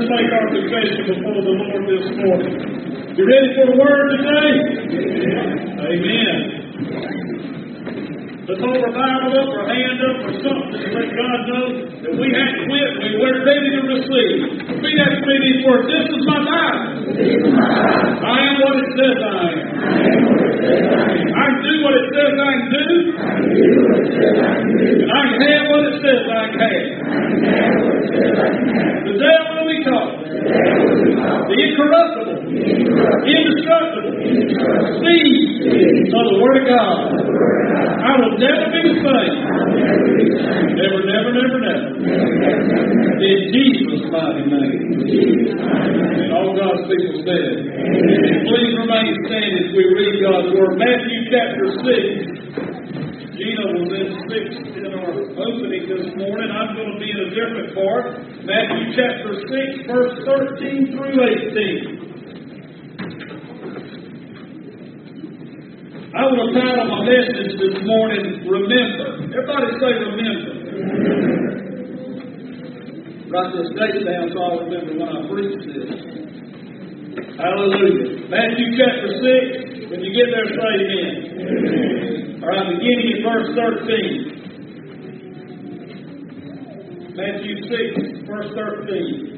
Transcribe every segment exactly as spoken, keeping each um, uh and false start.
make our confession before the Lord this morning. You ready for the word today? Amen. Let's hold our Bible up, our hand up, or something to let God know that we hadn't quit and we're ready to receive. Repeat after me these words. This is my Bible. I am what it says I am. I can do what it says I can do. And I can have what it says I can have. The devil will be taught. The incorruptible, indestructible seed of the Word of God. I will never be the same. Never, never, never, never. In Jesus' mighty name. And all God's people said. Please remain standing as we read God's Word. Matthew chapter six. Gina was in six in our opening this morning. I'm going to be in a different part. Matthew chapter six, verse thirteen through eighteen. I want to title my message this morning, Remember. Everybody say remember. Write this date down so I'll remember when I preach this. Hallelujah. Matthew chapter six. When you get there, say amen. All right, beginning in verse thirteen. Matthew six, verse thirteen.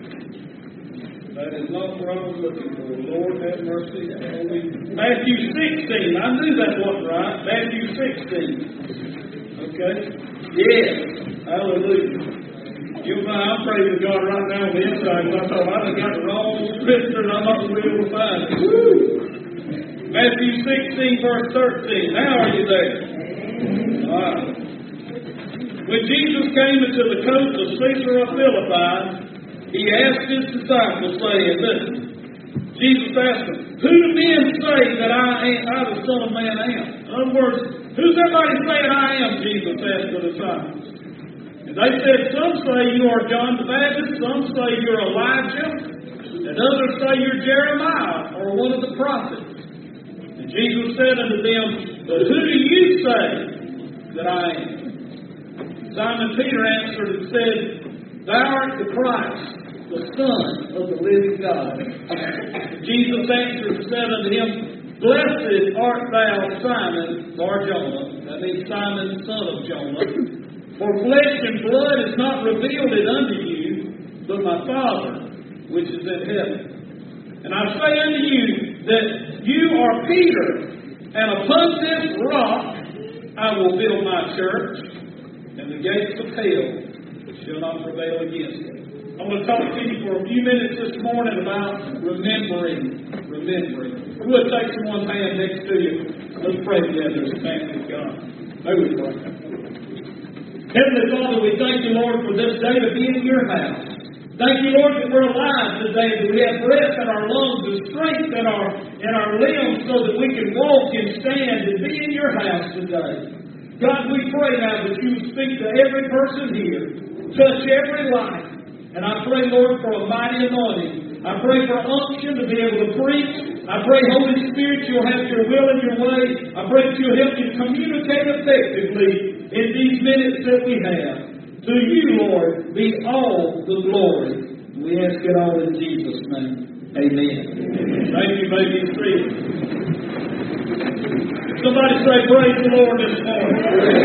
That is not what I was looking for. Lord have mercy. Matthew sixteen. I knew that wasn't right. Matthew sixteen. Okay? Yes. Hallelujah. You know, I'm praising God right now on the inside because I thought I got the wrong scripture and I'm not going to be able to find it. Woo! Matthew sixteen, verse thirteen. Now are you there? All right. When Jesus came into the coast of Caesarea of Philippi, he asked his disciples, saying, listen, Jesus asked them, who do men say that I am, I the Son of Man am? In other words, who's everybody saying I am? Jesus asked the disciples. And they said, some say you are John the Baptist, some say you're Elijah, and others say you're Jeremiah or one of the prophets. And Jesus said unto them, but who do you say that I am? Simon Peter answered and said, thou art the Christ, the Son of the living God. Jesus answered and said unto him, blessed art thou, Simon Bar-Jonah. That means Simon, son of Jonah. For flesh and blood is not revealed it unto you, but my Father which is in heaven. And I say unto you that you are Peter, and upon this rock I will build my church, and the gates of hell shall not prevail against it. I'm going to talk to you for a few minutes this morning about remembering. Remembering. We'll take someone's hand next to you. Let's pray together as a family of God. May we pray. Heavenly Father, we thank you, Lord, for this day to be in your house. Thank you, Lord, that we're alive today, that we have breath in our lungs and strength in our, in our limbs so that we can walk and stand and be in your house today. God, we pray now that you speak to every person here, touch every life. And I pray, Lord, for a mighty anointing. I pray for unction to be able to preach. I pray, Holy Spirit, you'll have your will and your way. I pray that you'll help me communicate effectively in these minutes that we have. To you, Lord, be all the glory. We ask it all in Jesus' name. Amen. Thank you, baby. Free. Somebody say, praise the Lord this morning.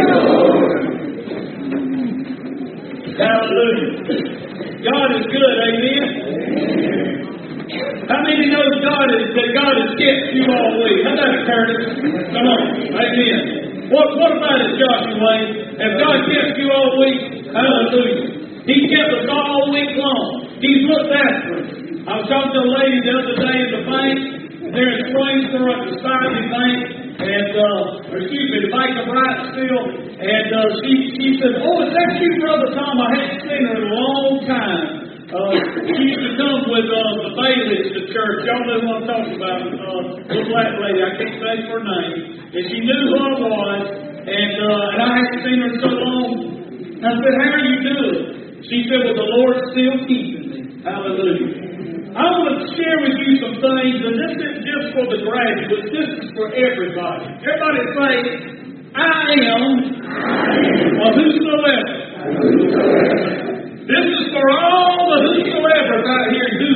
Hallelujah. God is good, amen? How many know God is, that God has kept you all week? How about it, Curtis? Come on, amen. What, what about it, Joshua Wayne? Has God kept you all week? Hallelujah. He kept us all week long. He's looked after us. I was talking to a lady the other day in the bank, there in Swainsboro at the Society Bank, and, uh, or excuse me, the Bank of Wrightsville, and uh, she, she said, oh, is that you, Brother Tom? I hadn't seen her in a long time. Uh, she used to come with uh, the Baileys to church. Y'all know what I'm talking about. Uh, little black lady, I can't say her name. And she knew who I was, and, uh, and I hadn't seen her in so long. I said, how are you doing? She said, well, the Lord's still keeping me. Hallelujah. I want to share with you some things, and this isn't just for the graduates, this is for everybody. Everybody say, I am a whosoever. This is for all the whosoever out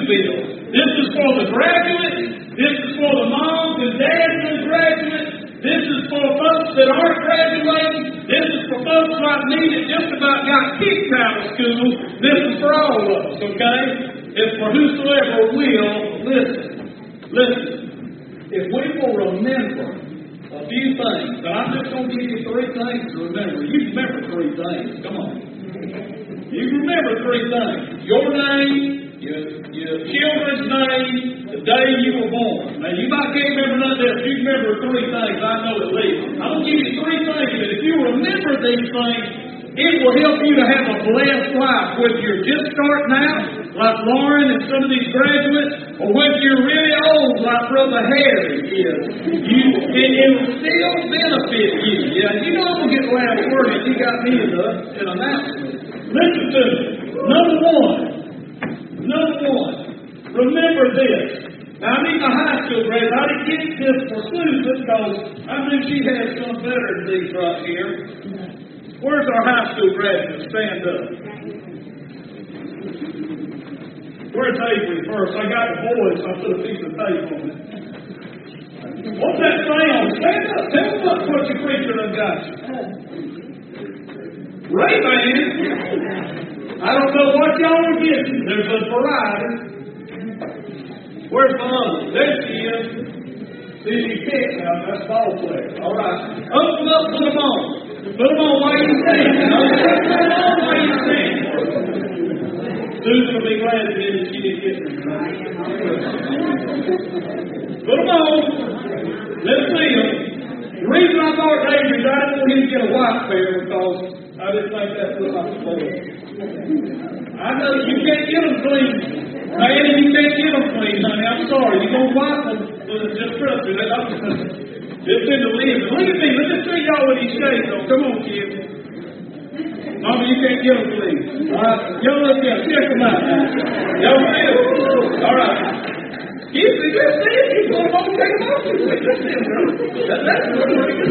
bills. This is for the graduates. This is for the moms and dads of the graduates. This is for folks that aren't graduating. This is for folks like me that just about got kicked out of school. This is for all of us, okay? It's for whosoever will listen. Listen. If we will remember a few things, and I'm just going to give you three things to remember. You remember three things. Come on. You remember three things. Your name, your, your children's name, the day you were born. Now, you might can't remember none of this. You remember three things. I know at least. I'm going to give you three things. And if you remember these things, it will help you to have a blessed life. Whether you're just starting out, like Lauren and some of these graduates, or whether you're really old, like Brother Harry is, you, and it will still benefit you. Yeah, you know I'm going to get the last word if you got me in an announcement. Listen to me. Number one. Number one. Remember this. Now, I need my high school grades. I didn't get this for Susan because I knew she had some better than these right here. Where's our high school graduates? Stand up. Where's Avery first? I got the boys, so I put a piece of tape on it. What's that say on? Stand up. Tell me what, what your preacher done got you. Ray-Ban. I don't know what y'all are getting. There's a variety. Where's my other? There she is. See, she can't now. That's ball player. All right. Open up, put them on. Put them on while you sing. Put them on while you sing. Susan will be glad that she didn't get them. Put them on. Let's see them. The reason I thought David, I didn't want him to get a white pair because I didn't think that was like a boy. I know you can't get them clean. Man, you can't get them clean, honey. I'm sorry. You're going to wipe them. Just trust me. It's in the lid. Look at me. Let me see y'all with these shades on. Come on, kids. Mama, you can't get them clean. All right. Y'all look down. Check them out. Y'all see them? All right. Kids, you just see it. You're going to take them off. That, that's good.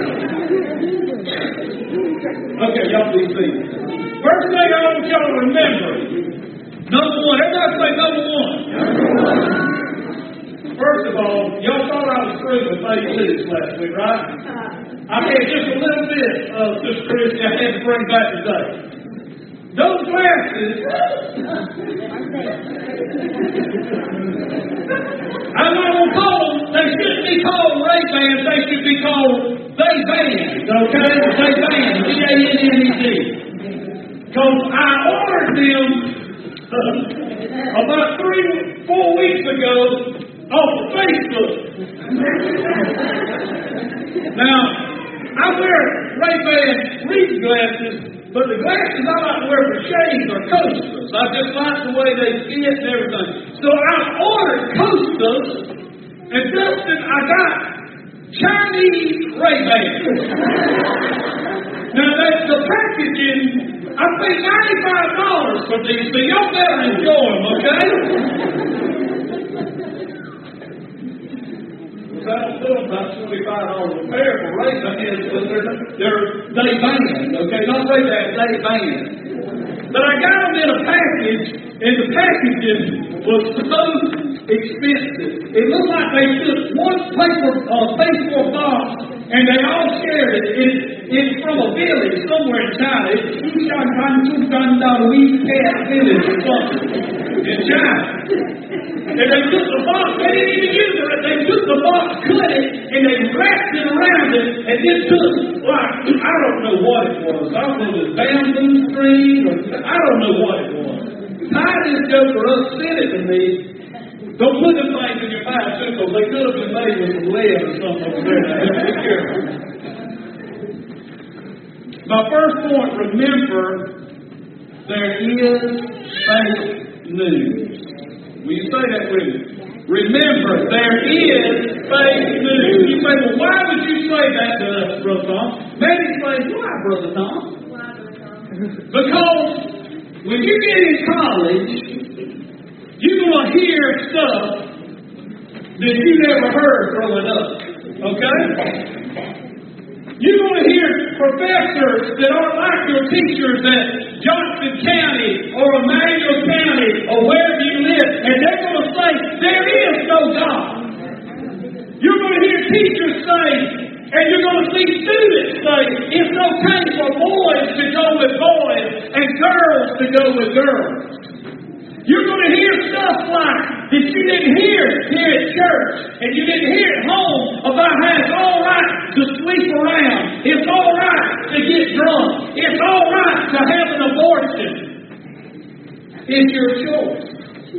Okay, y'all be seeing. First thing I want y'all to remember. Number one. Everybody say number one. First of all, y'all thought I was through with eighty-six last week, right? I had just a little bit of this Christian I had to bring back today. Those glasses, I'm not going to call them, they shouldn't be called Ray-Bans, they should be called They-Bans, okay? They-Bans, B A N N E D. Because I ordered them uh, about three, four weeks ago off of Facebook. Now, I wear Ray-Ban reading glasses, but the glasses I like to wear for shades are Costas. I just like the way they fit and everything. So I ordered Costas, and Justin, I got Chinese Ray-Bans. Now, that's the packaging. I paid ninety-five dollars for these, so y'all better enjoy them, okay? I don't put them about twenty-five dollars a pair for Ray-Bans, but they're, they're Day-Bans, okay? Not Ray-Bans, Day-Bans. But I got them in a package, and the packaging was so expensive. It looked like they took one paper, uh, baseball box, and they all shared it. it it's from a village somewhere in China. It's Chushan-Kan-Chushan-Da-Wee Cat Village or something in China. And they took the box, they didn't even use it. They took the box, cut it, and they wrapped it around it, and then took, like, I don't know what it was. I don't know if it was bamboo string, or I don't know what it was. Tied this joker up, sent it to me. Don't put them things in your mouth, too, because they could have been made with some lead or something over there. Now, be careful. My first point, remember, there is fake news. Will you say that with me? Remember, there is fake news. You say, well, why would you say that to us, Brother Tom? Maybe say, why, Brother Tom? Because when you get in college, you're going to hear stuff that you never heard growing up. Okay? You're going to hear professors that aren't like your teachers at Johnson County or Emmanuel County or wherever you live, and they're going to that you didn't hear here at church, and you didn't hear at home about how it's all right to sleep around. It's all right to get drunk. It's all right to have an abortion. It's your choice.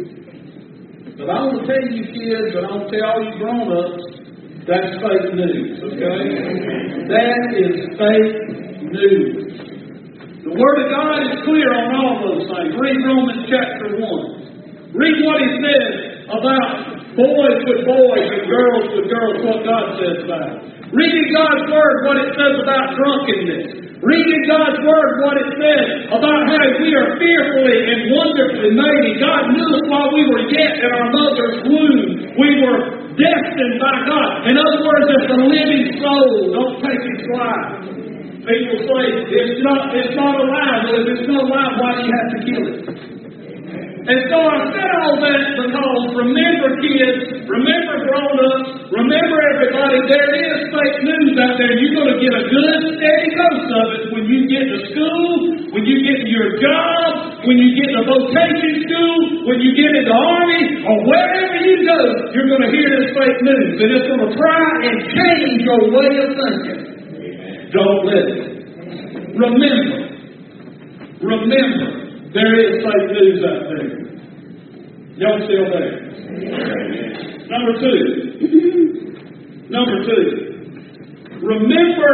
But I want to tell you kids, and I want to tell all you grown-ups, that's fake news, okay? That is fake news. The Word of God is clear on all those things. Read Romans chapter one. Read what He says about boys with boys and girls with girls, what God says about it. Read in God's Word what it says about drunkenness. Read in God's Word what it says about how we are fearfully and wonderfully made. And God knew us while we were yet in our mother's womb. We were destined by God. In other words, it's a living soul. Don't take His life. People say, it's not, it's not alive. Well, if it's not alive, why do you have to kill it? And so I said all that because remember kids, remember grown-ups, remember everybody, there is fake news out there. You're going to get a good steady dose of it when you get to school, when you get to your job, when you get to vocation school, when you get in the army, or wherever you go, you're going to hear this fake news. And it's going to try and change your way of thinking. Don't let it. Remember, remember, there is fake news out there. Y'all still there? Number two. Number two. Remember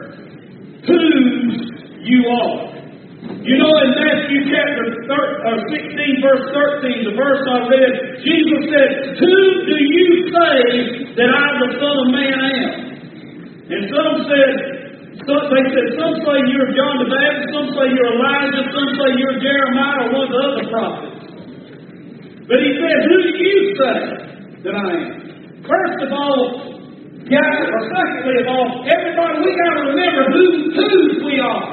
whose you are. You know, in Matthew chapter sixteen, verse thirteen, the verse I read, Jesus said, "Who do you say that I, the Son of Man, am?" And some said, Some, they said, some say you're John the Baptist, some say you're Elijah, some say you're Jeremiah or one of the other prophets. But he said, who do you say that I am? First of all, guys, or secondly of all, everybody, we got to remember who, whose we are.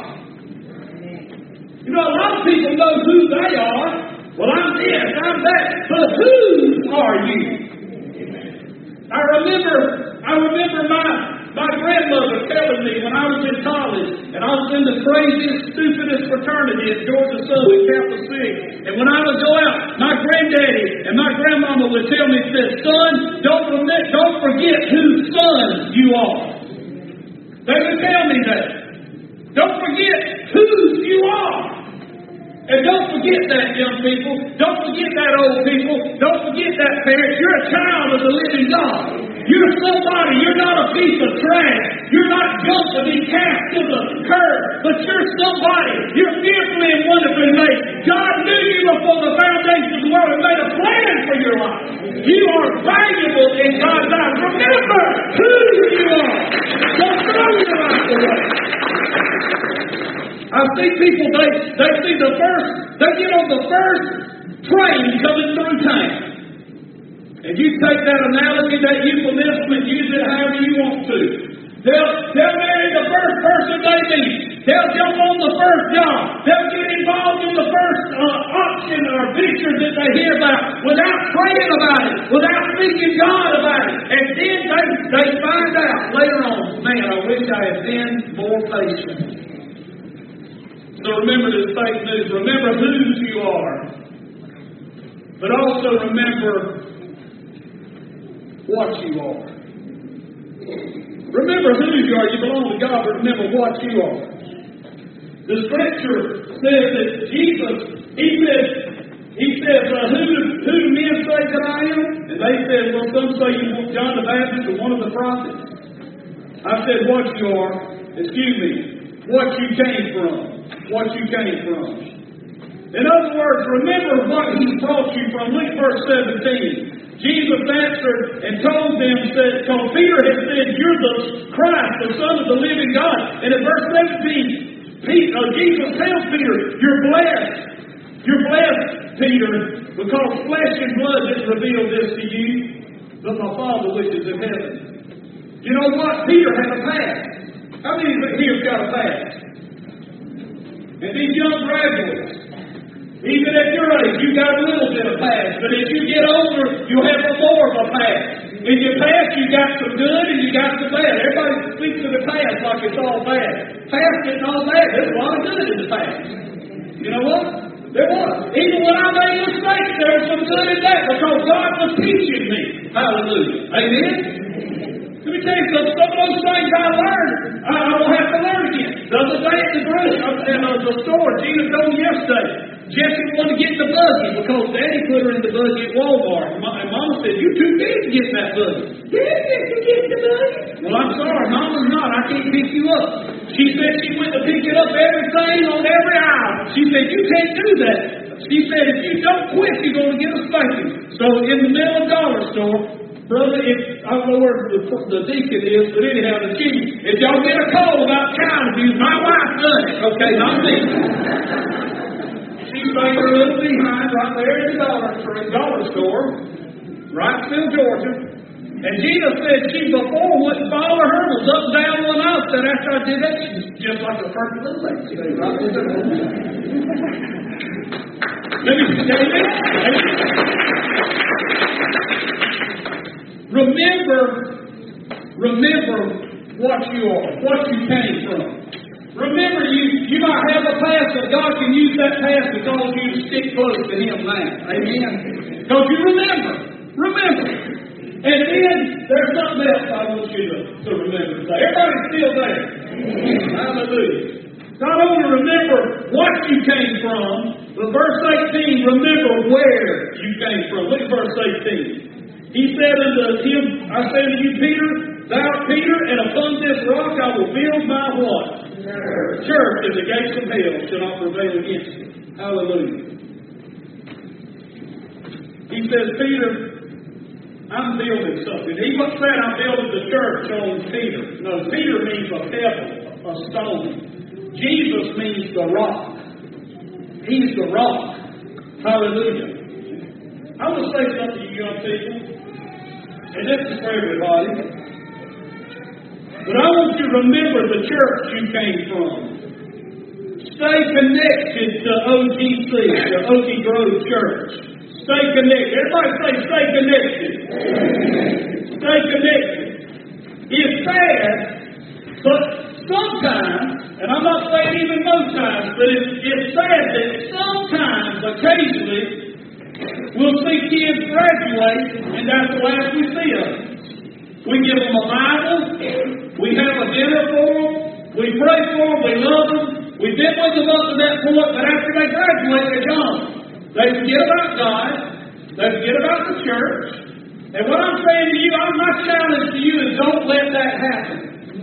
You know, a lot of people know who they are. Well, I'm this, I'm that. But whose are you? I remember, I remember my... My grandmother telling me when I was in college, and I was in the craziest, stupidest fraternity at Georgia Southern, Campus Six. And when I would go out, my granddaddy and my grandmama would tell me, said, son, don't forget, don't forget whose son you are. They would tell me that. Don't forget whose you are. And don't forget that, young people. Don't forget that, old people. Don't forget that, parents. You're a child of the living God. You're somebody. You're not a piece of trash. You're not junk to be cast to the curb. But you're somebody. You're fearfully and wonderfully made. God knew you before the foundation of the world and made a plan for your life. You are valuable in God's eyes. Remember who you are. Don't throw your life away. I see people, they, they see the first, they get on the first train coming through town. And you take that analogy, that euphemism, and use it however you want to. They'll, they'll marry the first person they meet. They'll jump on the first job. They'll get involved in the first uh, option or venture that they hear about without praying about it, without seeking God about it. And then they, they find out later on, man, I wish I had been more patient. So remember this fake news. Remember whose you are. But also remember what you are. Remember whose you are. You belong to God, but remember what you are. The Scripture says that Jesus, He said, He says, uh, who, do, who do men say that I am? And they said, well, some say you're John the Baptist or one of the prophets. I said, what you are. Excuse me. What you came from. What you came from. In other words, remember what He brought you from. Look at verse seventeen. Jesus answered and told them, said, because Peter had said, you're the Christ, the Son of the living God. And in verse seventeen, Peter, uh, Jesus tells Peter, you're blessed. You're blessed, Peter, because flesh and blood didn't reveal this to you, but my Father which is in heaven. You know what? Peter had a past. How many here got a past? And these young graduates, even at your age, you got a little bit of past. But as you get older, you'll have more of a past. In your past, you got some good and you got some bad. Everybody speaks of the past like it's all bad. Past isn't all bad. There's a lot of good in the past. You know what? There was. Even when I made mistakes, there were some good at that because God was teaching me. Hallelujah. Amen? Let me tell you something. Some of those things I learned, I, I will have to learn again. The other day at the grocery, I was in the store, Gina told me yesterday, Jessie wanted to get in the buggy because Daddy put her in the buggy at Walmart. And Mama said, "You too big to get in that buggy." "Daddy, you get in the buggy." "Well, I'm sorry, Mama's not. I can't pick you up." She said she went to pick it up everything on every aisle. She said, "You can't do that." She said, "If you don't quit, you're going to get a spanking." So in the middle of the dollar store, brother, if I don't know where the, the deacon is, but anyhow, the chief, if y'all get a call about child abuse, my wife done it, okay, not me. She's banging her little behind right there in the dollar store, dollar store, Wrightsville, Georgia. And Gina said she before wouldn't follow her hurdles up and down one aisle. Said after I did that, she's just like a perfect little lady. She goes right there. Let me tell you Remember, remember what you are, what you came from. Remember, you, you might have a past, but God can use that past because you stick close to Him now. Amen. Because you remember. Remember. And then there's something else I want you to, to remember today. Everybody's still there. Hallelujah. Not only remember what you came from, but verse eighteen, remember where you came from. Look at verse eighteen. He said unto him, I say unto you, Peter, thou Peter, and upon this rock I will build my what? Church. Church, and the gates of hell shall not prevail against it. Hallelujah. He says, Peter, I'm building something. He said I'm building the church on Peter. No, Peter means a pebble, a stone. Jesus means the rock. He's the rock. Hallelujah. I want to say something to you young people. And this is for everybody. But I want you to remember the church you came from. Stay connected to O G C, the Okie Grove Church. Stay connected. Everybody say, stay connected. Stay connected. It's sad, but sometimes, and I'm not saying even most times, but it's, it's sad that sometimes, occasionally, we'll see kids graduate, and that's the last we see of them. We give them a Bible, we have a dinner for them, we pray for them, we love them, we've been with them up to that point, but after they graduate, they're gone. They forget about God, they forget about the church, and what I'm saying to you, my challenge to you is don't let that happen.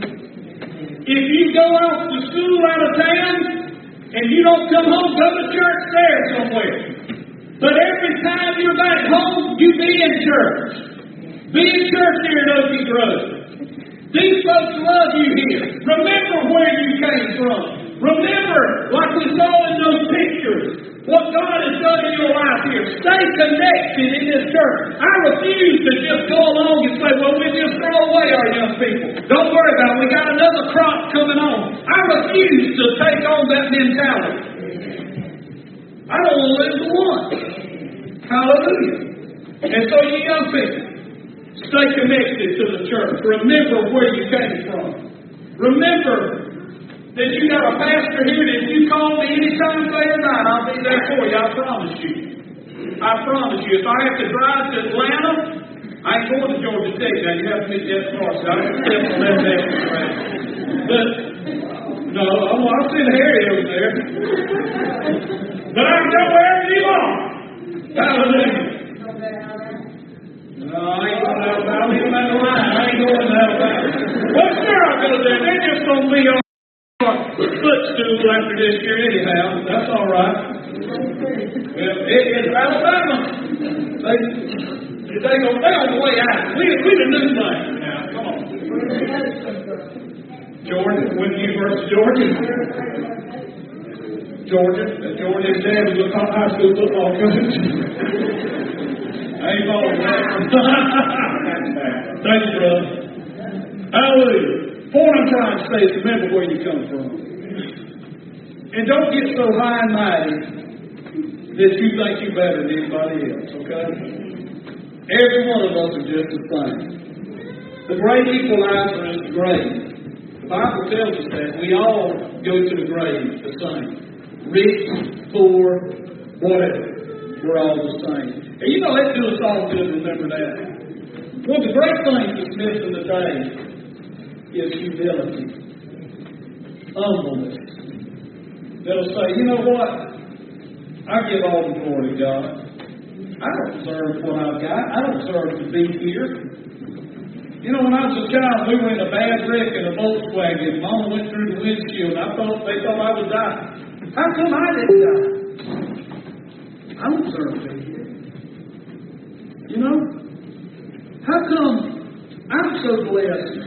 If you go off to school out of town, and you don't come home, go to church there somewhere. But every time you're back home, you be in church. Be in church here at Okie Grove. These folks love you here. Remember where you came from. Remember, like we saw in those pictures, what God has done in your life here. Stay connected in this church. I refuse to just go along and say, well, we just throw away our young people. Don't worry about it. We got another crop coming on. I refuse to take on that mentality. I don't want to lose the one. Hallelujah. And so you young people, stay connected to the church. Remember where you came from. Remember that you got a pastor here that if you call me anytime, day or night, I'll be there for you. I promise you. I promise you. If I have to drive to Atlanta, I ain't going to Georgia Tech now. You have to meet that far. So I don't step on that next track. But, no, I'll send Harry over there. But I can go wherever you are. Hallelujah. No, I ain't going to Alabama. I ain't going to line. I ain't going to Alabama. Well, sure I'll go there. They're just going to be on footstool after this year anyhow. That's all right. Well, it, it's Alabama. They, they go, they on the way out. We, we the new thing now. Come on. Georgia, when you versus Georgia. Georgia, that Georgia's dad was a top high school football coach. I ain't following that. Thank you, brother. Hallelujah. Point I'm trying to say is remember where you come from. And don't get so high and mighty that you think you're better than anybody else, okay? Every one of us are just the same. The great equalizer is the grave. The Bible tells us that we all go to the grave the same. Rich, poor, whatever. we're all the same. And you know, it do us all good to remember that. One of the great things that's missing today is humility, humbleness. They'll say, you know what? I give all the glory to God. I don't deserve what I've got. I don't deserve to be here. You know, when I was a child, we were in a bad wreck in a Volkswagen. Mama went through the windshield. I thought they thought I would die. How come I didn't die? I don't deserve to be here. You know? How come I'm so blessed?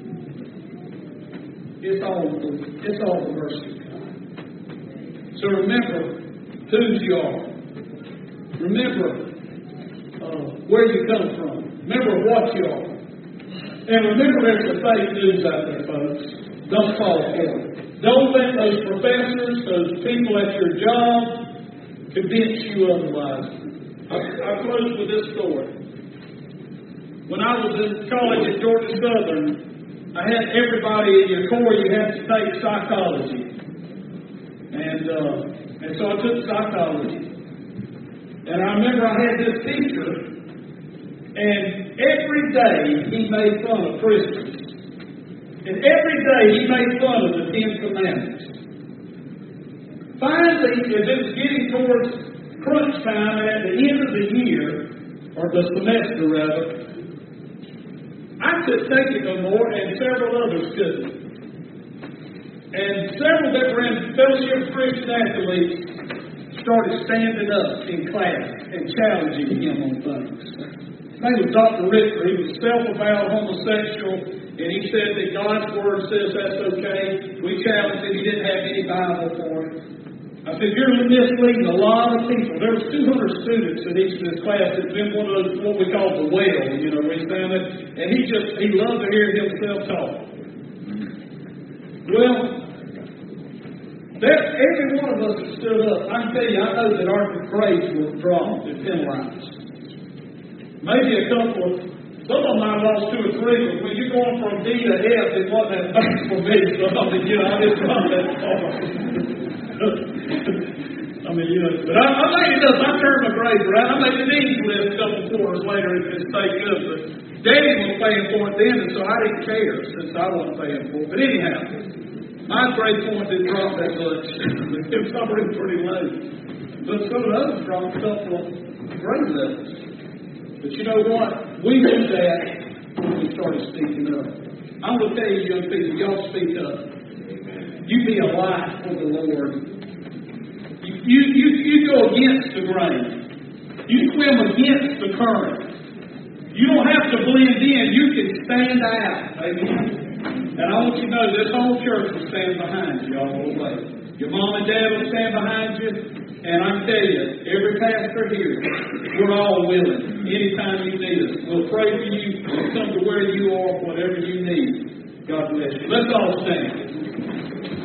It's all the, it's all the mercy of God. So remember whose you are. Remember uh, where you come from. Remember what you are. And remember there's some fake news out there, folks. Don't fall for it. Don't let those professors, those people at your job, convince you otherwise. I, I close with this story. When I was in college at Georgia Southern, I had everybody in your core, you had to take psychology. And uh, and so I took psychology. And I remember I had this teacher, and every day he made fun of Christians. And every day he made fun of the Ten Commandments. Finally, as it was getting towards crunch time, and at the end of the year, or the semester rather, I couldn't take it no more, and several others couldn't. And several that were in Fellowship of Christian Athletes started standing up in class and challenging him on things. His name was Doctor Richter. He was self-avowed homosexual, and he said that God's Word says that's okay. We challenged him. He didn't have any Bible for it. I said, you're misleading a lot of people. There was two hundred students in each of this class. It's been one of those, what we call the whale, you know, we found it. And he just, he loved to hear himself talk. Well, there, every one of us that stood up, I can tell you, I know that our grades were dropped and penalized. Maybe a couple of, some of them I lost two or three, but when you're going from D to F, it wasn't that bad for me. So, I mean, you know, I didn't run that far. I mean, you know, but I, I made it up. I turned my grades around. I made the dean's list a couple quarters later if it stayed good. But Daddy was paying for it then, and so I didn't care since I wasn't paying for it. But anyhow, my grade point didn't drop that much. It was already pretty low. But some of the others dropped a couple of grade levels. But you know what? We knew that when we started speaking up. I'm going to tell you, young people, y'all speak up. You be a light for the Lord. You, you, you, you go against the grain. You swim against the current. You don't have to blend in. You can stand out. Amen. And I want you to know this whole church will stand behind you all the way. Your mom and dad will stand behind you. And I tell you, every pastor here, we're all willing. Anytime you need us, we'll pray for you. We'll come to where you are, whatever you need. God bless you. Let's all stand.